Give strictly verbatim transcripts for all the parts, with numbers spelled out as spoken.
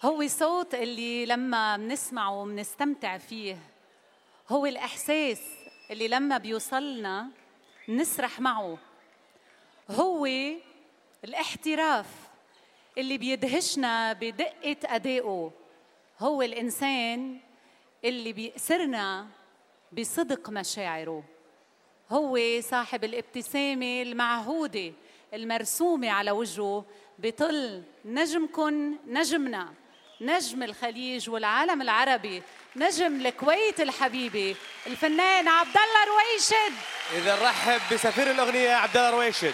هو صوت اللي لما بنسمعه وبنستمتع فيه، هو الإحساس اللي لما بيوصلنا نسرح معه، هو الاحتراف اللي بيدهشنا بدقة أدائه، هو الإنسان اللي بيأسرنا بصدق مشاعره، هو صاحب الابتسامة المعهودة المرسومة على وجهه بطل نجمكن نجمنا، نجم الخليج والعالم العربي، نجم الكويت الحبيبة، الفنان عبد الله رويشد. إذا نرحب بسفير الأغنية عبد الله رويشد.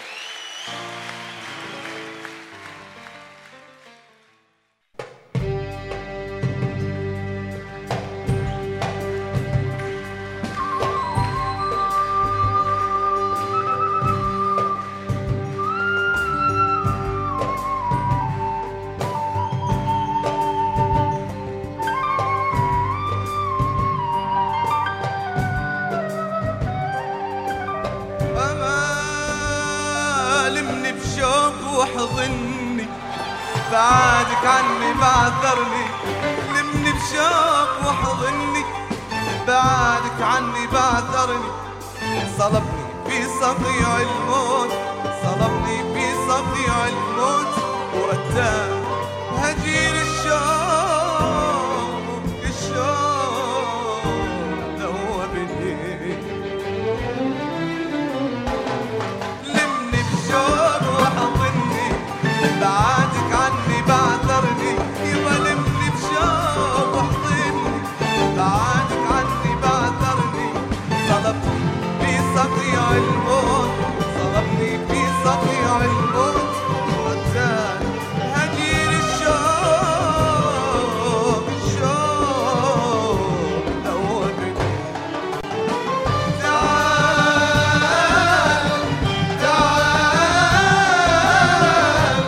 واحضني بعدك عني بعذرني، لمني بشوق واحضني بعدك عني بعذرني، صلبني في صفيع الموت، صلبني في صفيع الموت، وأتاه هجير الشوق الشوق ذوبني، لمني بشوق واحضني بعدك عني بعذرني، يبا لمني بشوق واحضني بعدك عني بعذرني، صلبني في صفيع الموت، صلبني في صفيع الموت، وأتاه هجير الشوق الشوق ذوبني. تعال تعال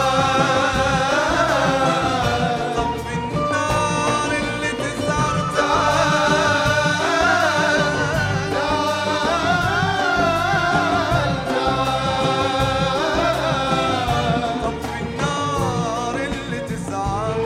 تعال طفي النار اللي تسعر، تعال تعال طفي النار اللي تسعر،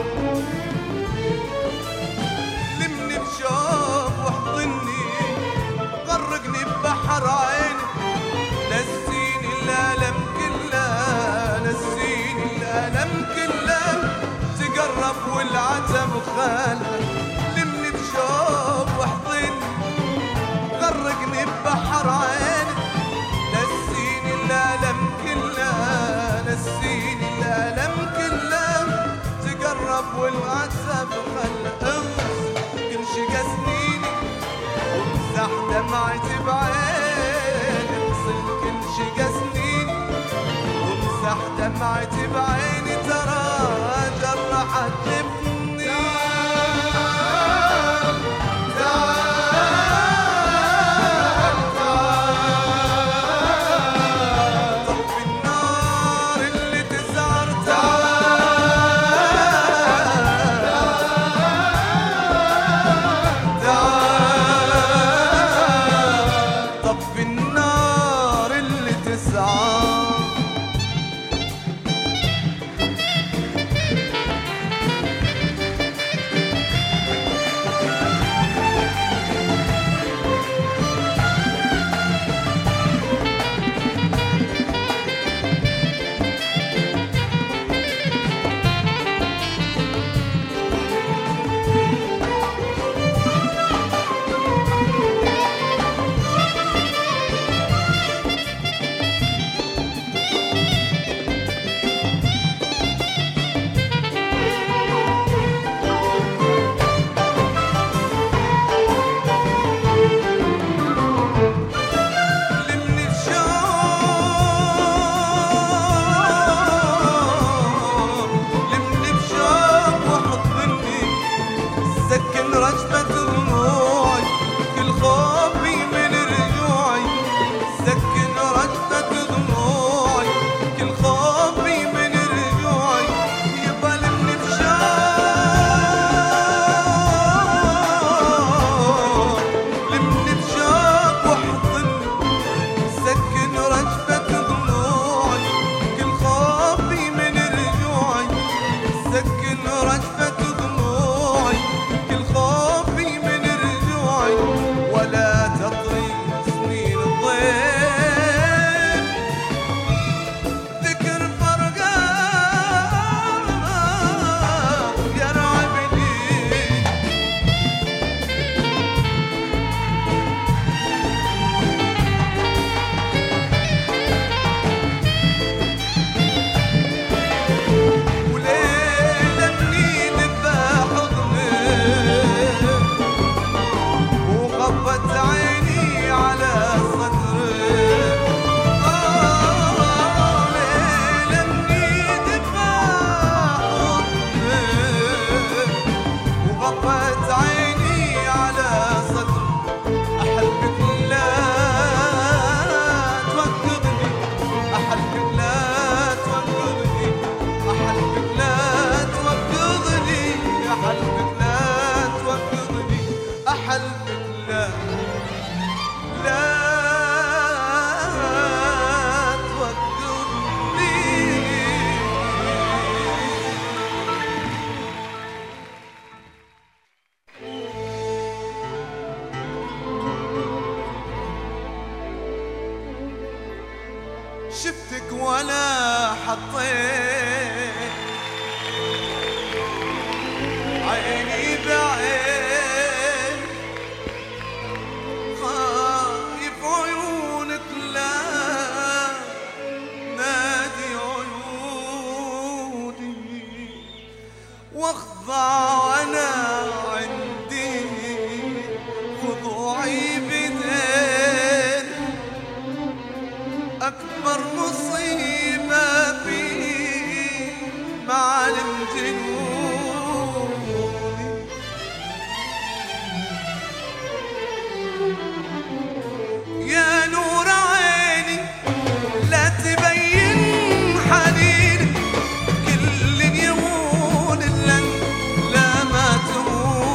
لمني بشوق واحضني غرقني ببحر عيني، نسيني الألم كله، نسيني الألم كله، تقرب والعتب خاله، لمني بشوق واحضني غرقني ببحر عيني، نسيني الألم كله، نسيني الألم كله، تقرب والعتب خاله، امس كل شي سنيني وامسح دمعتي بعيني، اغسل كل شي سنيني وامسح دمعتي بعيني، ترى جرحت جفني. تعال تعال طفي النار اللي تزعر، تعال تعال طفي النار اللي تزعر. لمني بشوق لمني بشوق واحضني، سكن رجفة دموعي كل خوفي من رجوعي، سكن رجفة دموعي كل خوفي من رجوعي، يبا لمني بشوق لمني بشوق واحضني، سكن رجفة دموعي كل خوفي من رجوعي، سكن رجفة وقفت عيني على صدري أحلفك لا توقظني أحلفك لا توقظني أحلفك لا توقظني أحلفك لا توقظني أحلفك لا لا شفتك ولا حطيت عيني بعين خايف عيونك لا نادي عيوني واخضع وانا عندي خضوعي بدين أكبر مصيبة في معالم جنوني يا نور عيني لا تبين حنيني كل يهون لن لا ما تهون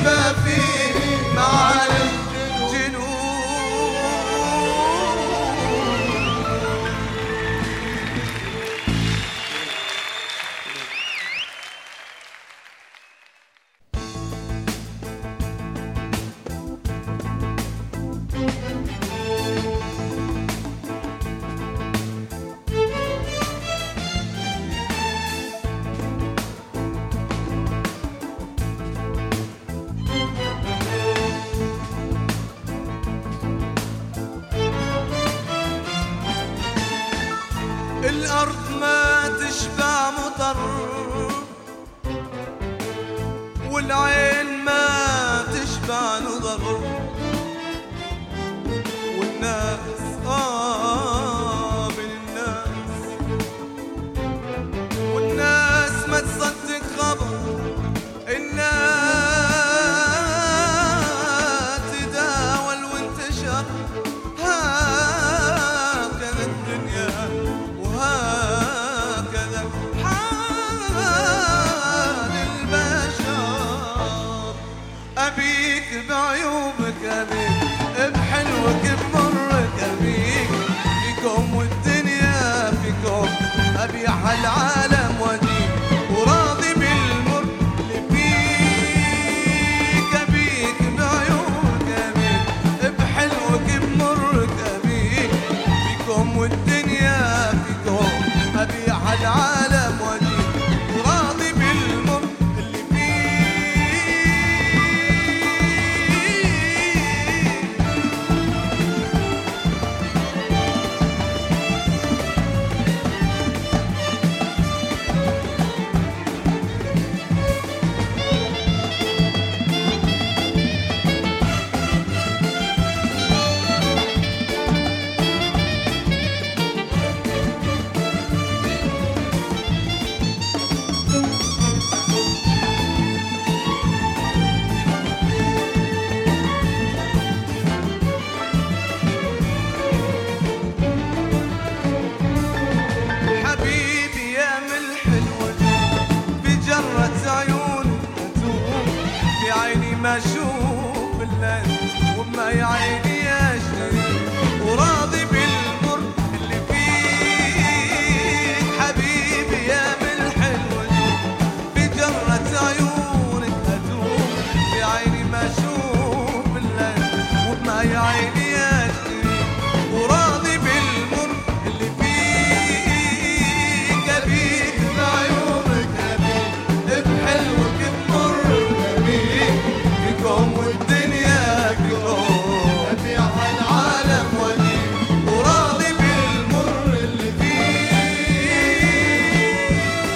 مصيبة فيني مع الجنون. الأرض ما تشبع مطر، والعين ما تشبع نظر، والناس آه من الناس، والناس ما تصدق خبر الناس تداول وانتشر. هكذا الدنيا وهكذا حال البشر. أبيك بعيوبك، أبيك بحلوك بمرك، أبيك فيكم والدنيا فيكم، أبيع العالم وديك وراضي بالمر اللي فيك. أبيك بعيوبك، أبيك بحلوك بمرك، أبيك فيكم والدنيا فيكم، أبيع العالم وديك وراضي بالمر اللي ما اشوف الليل وما يعيني اشتري، وراضي بالمر اللي فيك. حبيبي يا ملح الوجود بجرة عيونك ادوب، في عيني ما اشوف الليل وما يعيني اشتري، وراضي بالمر اللي فيك. ابيك بعيونك، ابيك بحلوك بمر، ابيك فيكم والدنيا فيكم، أبيع العالم وديك وراضي بالمر اللي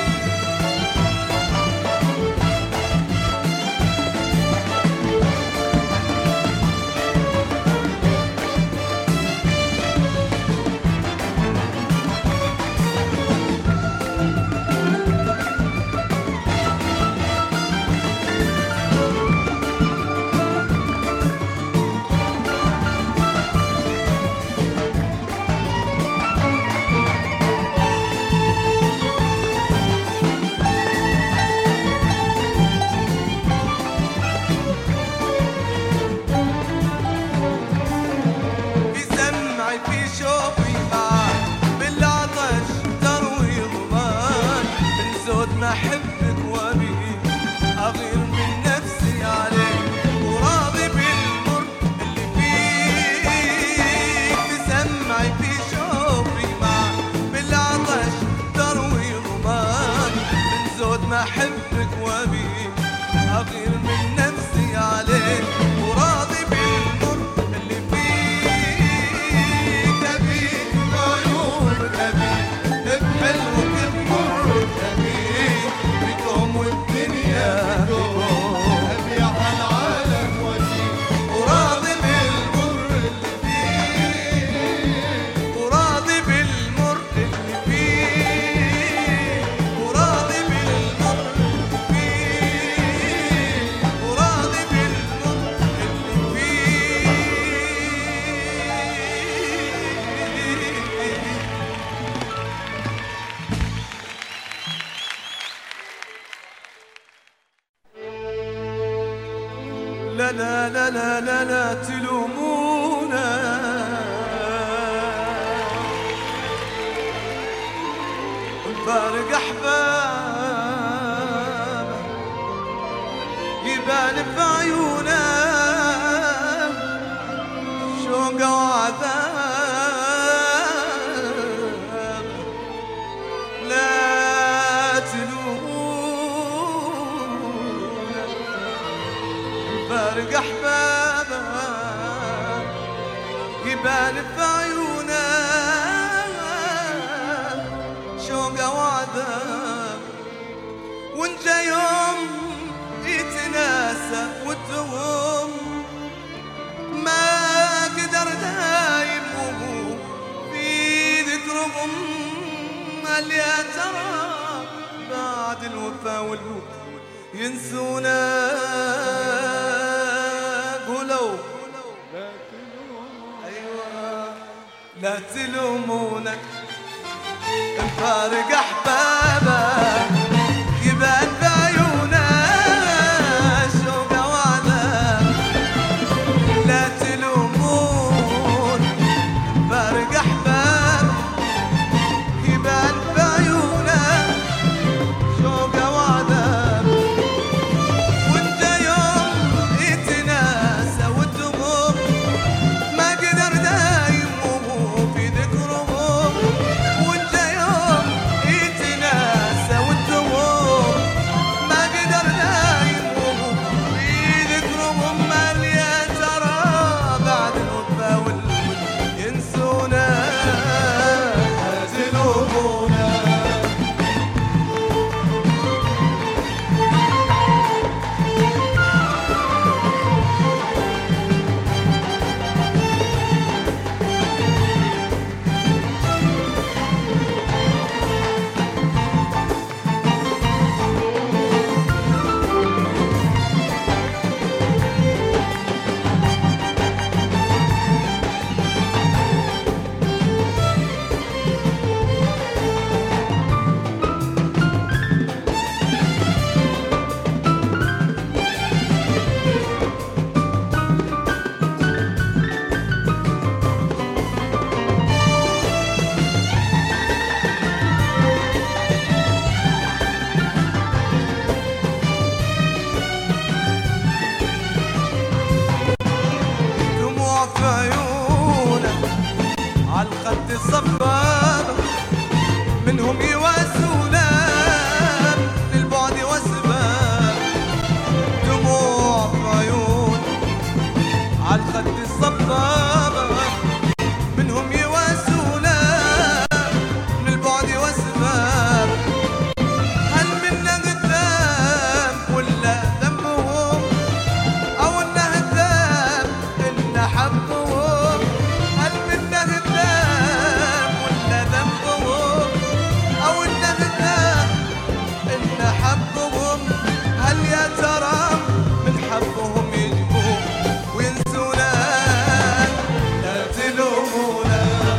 فيه. لا لا لا لا لا لا تلومونا نفارق أحباب يبان في عيونا شوق وعذاب لا تلومونا نفارق أحباب يبان في عيونا شوق وعذاب وانت يوم يتناسى وتهم ما قدر دايم في ذكرهم اللي يا ترى بعد الوفا والموت ينسونا قولوا أيوة لا تلومونك نفارق أحبابه يبان بعيونا شوق وعذاب لا تلومون نفارق أحبابه يبان بعيونا شوق وعذاب وانت يوم يتناسى والدموع ما قدر دايم في ذكرهم وانت يوم يتناسى والدموع ما قدر دايم في ذكرهم اللي يا ترى بعد الوفا والود ينسونا تلومونا دموع في عيونك عالخد الصبابة منهم يواسونا للبعد واسباب دموع في عيونك عالخد الصبابة منهم يواسونا للبعد واسباب هل منا قدام ولا ذنبهم أو إنه الذنب إن حبهم هل منا قدام ولا ذنبهم أو إنه الذنب إن حبهم هل يا ترى من حبهم يجبون وينسونا لا تلومونا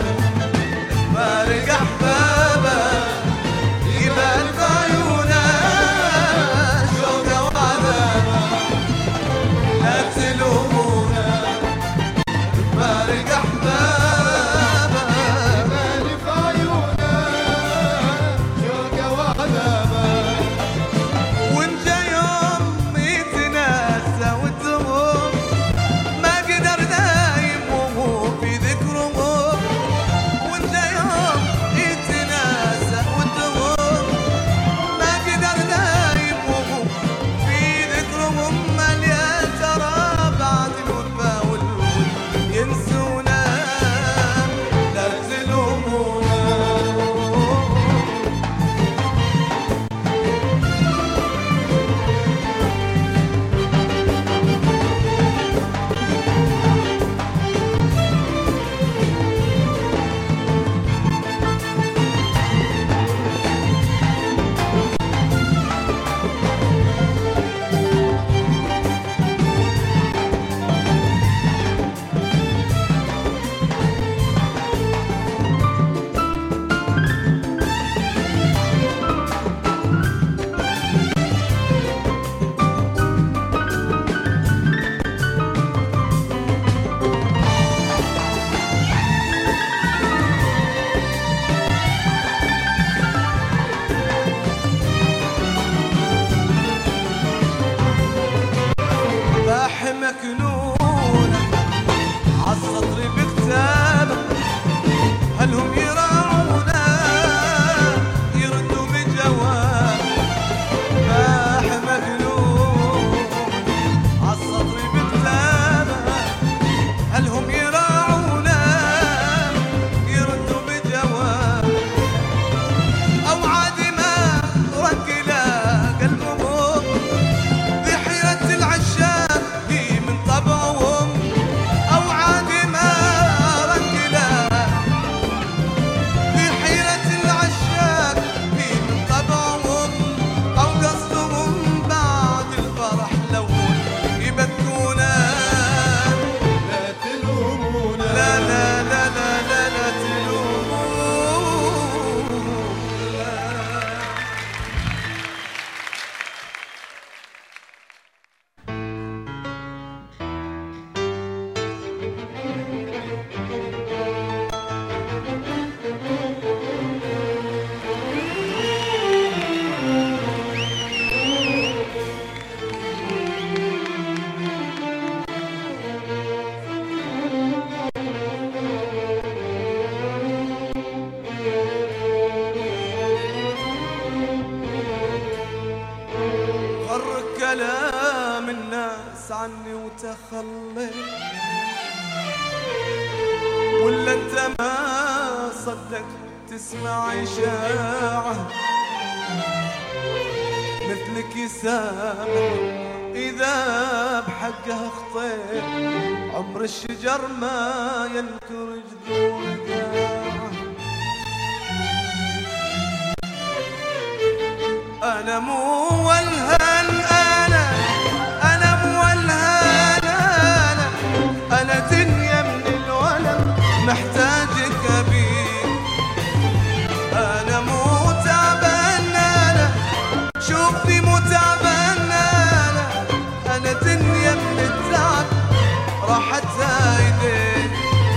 نفارق أحبابه يبان بعيونا شوق وعذابه لا تلومونا نفارق أحبابه يبان بعيونا شوق وعذابه وانت يوم يتناسى والدموع ما قدر دايم وهو في ذكرهم وانت يوم يتناسى والدموع ما قدر دايم وهو في ذكرهم اللي يا ترى بعد مكنونة عالسطر بكتابة هل هم يراعونا يردوا بجواب باح مكنون عالسطر بكتابة هل هم يراعونا يردوا بجواب أو عاد ما ركلا قلبهم بحيرة العشاق هي من طبعهم أو عاد ما ركلا بحيرة العشاق هي من طبعهم أو قصدهم بعد الفرح لو يبكونا لا تلومونا لا لا لا لا لا, لا تلومونا غرك كلام الناس عني وتخليت ولا انت ما صدقت تسمع إشاعة مثلك يسامح إذا بحقه خطيت عمر الشجر ما ينكر جذور وداعة أنا مو والهان أنا أنا مو والهان أنا أنا دنيا من الولد محتاجك أبيك أنا مو تعبان أنا شوفني مو تعبان أنا أنا دنيا من التعب راحتها إيديك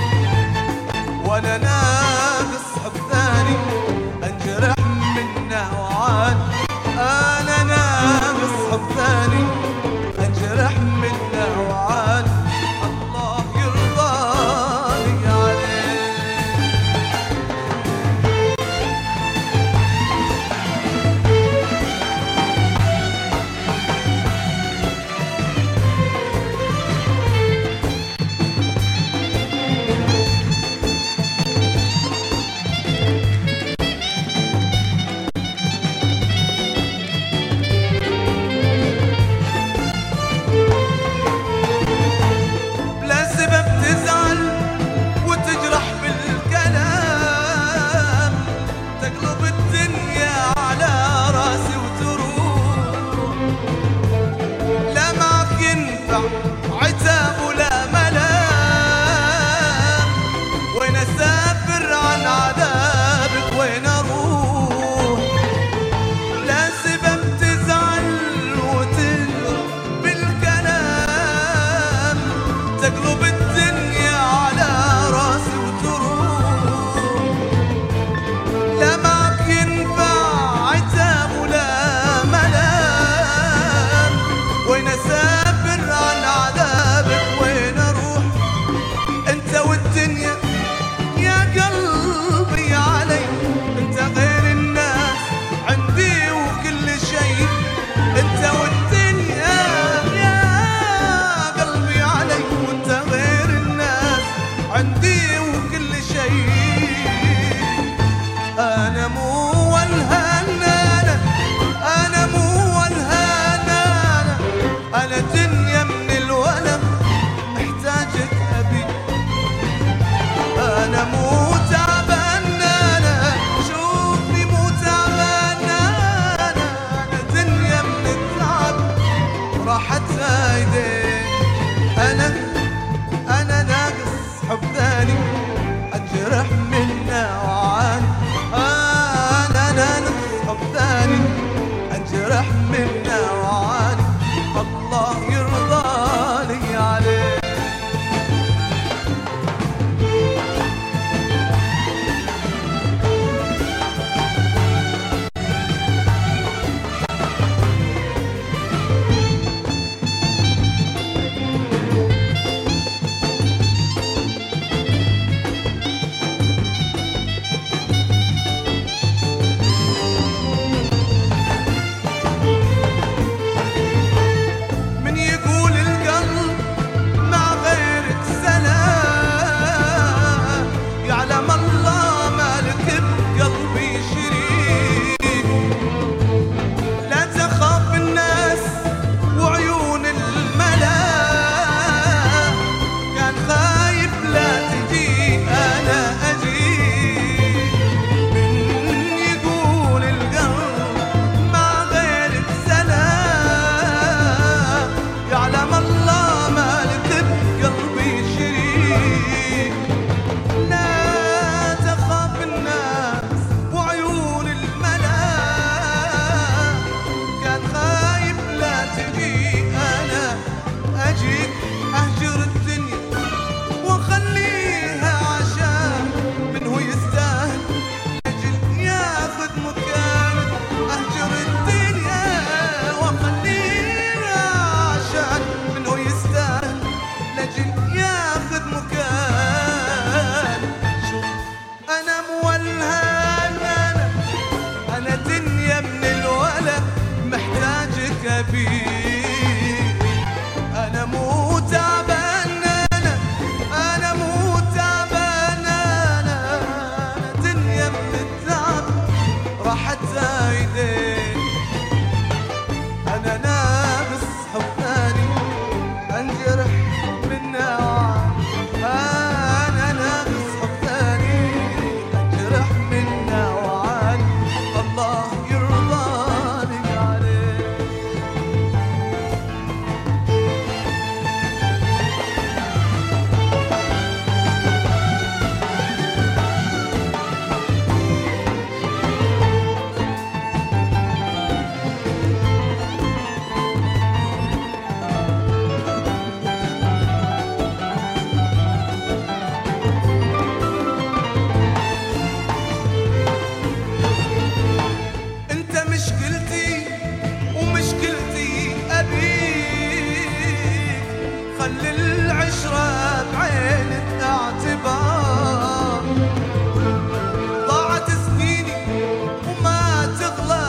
وأنا ناقص حب ثاني أنجرح منه وعاد أنا ناقص حب ثاني أنجرح منه وعاد الله يرضاني عليك بلا سبب تزعل وتجرح بالكلام تقلب الدنيا على راسي وتروح لا معك ينفع عتاب ولا ملام وين اسافر عن عذابك وين اروح لا سبب تزعل وتجرح بالكلام تقلب الدنيا على راسي وتروح لا معك ينفع عتاب ولا ملام وين اسافر عن عذابك وين اروح انت والدنيا يا قلبي علي انت غير الناس عندي وكل شيء انت والدنيا يا قلبي علي وانت غير العشرة بعين الاعتبار. ضاعت سنيني وما تغلى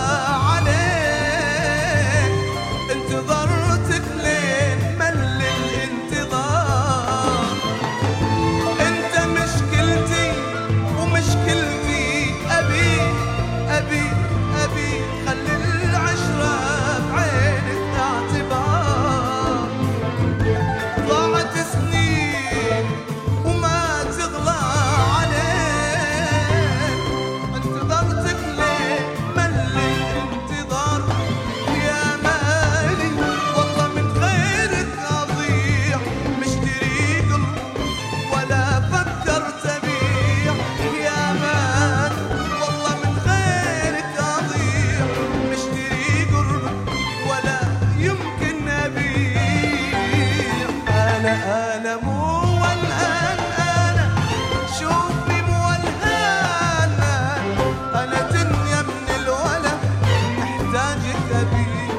عليك، انتظرتك لين مل الانتظار. انت مشكلتي ومشكلتي، ابي ابي ابي خلي العشرة بعين الاعتبار. ضاعت سنين وما تغلى عليك، انتظرتك ليه مل الانتظار. يا مالي والله من غيرك اضيع، مشتري قلب ولا فكرت ابيع. يا مالي والله من غيرك اضيع، مشتري قلب ولا يمكن ابيع. انا انا مو والهان، انا شوفي مو والهان، انا دنيا من الولا محتاجك ابي.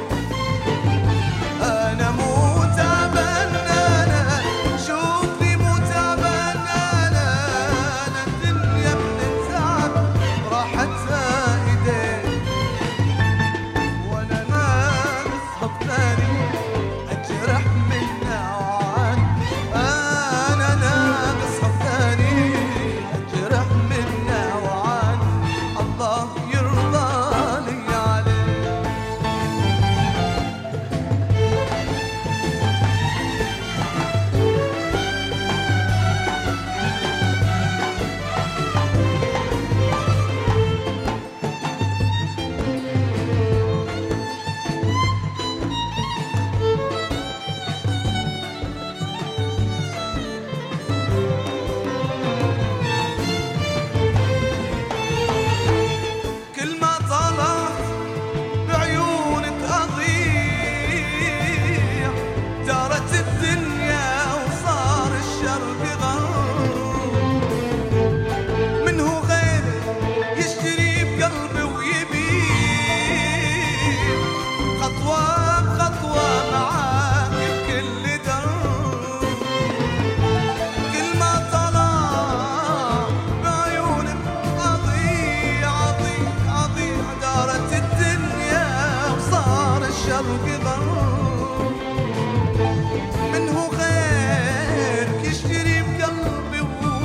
انا مو تعبان، انا شوفي مو تعبان، انا انا دنيا من التعب راحتها ايديك. وانا ناقص خبطاني اجرح منها وعاني. انا ناقص خبطاني اجرح منها وعاني. الله يرضى لي عليك. كل ما طلعت بعيونك أضيع، دارت الدنيا وصار الشرق غرب. منه غيرك يشتري بقلبي ويبيع، خطوة بخطوة معاك بكل درب. كل ما طلع بعيونك أضيع أضيع أضيع، دارت الدنيا وصار الشرق غرب. منه غيرك يشتري بقلبي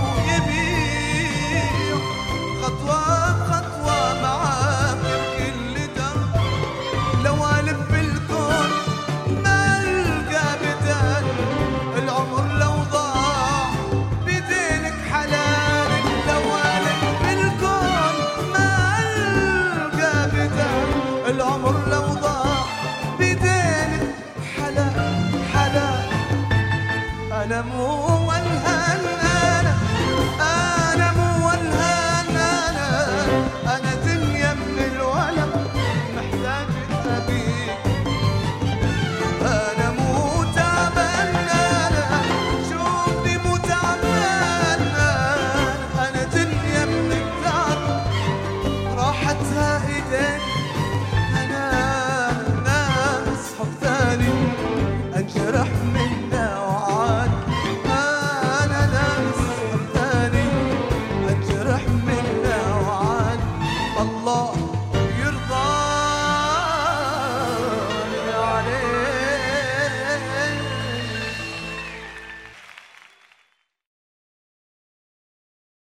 ويبيع، خطوة بخطوة معاك بكل درب. لو ألف الكون ما ألقى بدال، العمر لو ضاع بيدينك حلالك. لو ألف الكون ما ألقى بدال، العمر لو ضاع بيدينك حلال حلال. أنا مو